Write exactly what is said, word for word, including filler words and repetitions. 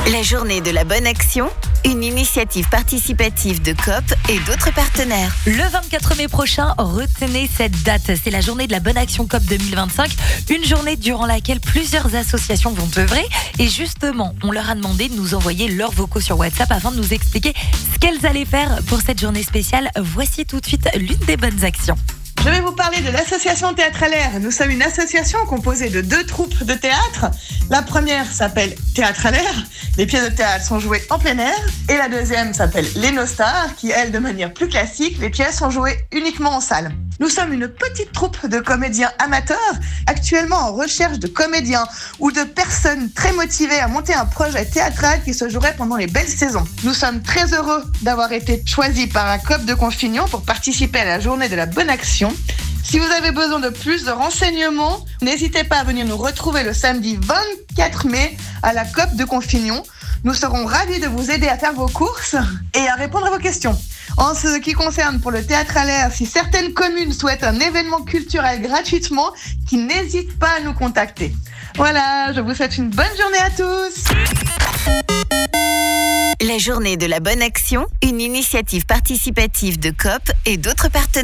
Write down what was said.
La journée de la bonne action, une initiative participative de Coop et d'autres partenaires. Le vingt-quatre mai prochain, retenez cette date. C'est la journée de la bonne action Coop deux mille vingt-cinq. Une journée durant laquelle plusieurs associations vont œuvrer. Et justement, on leur a demandé de nous envoyer leurs vocaux sur WhatsApp afin de nous expliquer ce qu'elles allaient faire pour cette journée spéciale. Voici tout de suite l'une des bonnes actions. Je vais vous parler de l'association Théâtre à l'air. Nous sommes une association composée de deux troupes de théâtre. La première s'appelle Théâtre à l'air. Les pièces de théâtre sont jouées en plein air. Et la deuxième s'appelle Les Nostars, qui, elle, de manière plus classique, les pièces sont jouées uniquement en salle. Nous sommes une petite troupe de comédiens amateurs, actuellement en recherche de comédiens ou de personnes très motivées à monter un projet théâtral qui se jouerait pendant les belles saisons. Nous sommes très heureux d'avoir été choisis par un Coop de Confignon pour participer à la journée de la bonne action. Si vous avez besoin de plus de renseignements, n'hésitez pas à venir nous retrouver le samedi vingt-quatre mai à la Coop de Confignon. Nous serons ravis de vous aider à faire vos courses et à répondre à vos questions. En ce qui concerne pour le Théâtre à l'air, si certaines communes souhaitent un événement culturel gratuitement, qu'ils n'hésitent pas à nous contacter. Voilà, je vous souhaite une bonne journée à tous. La journée de la bonne action, une initiative participative de Coop et d'autres partenaires.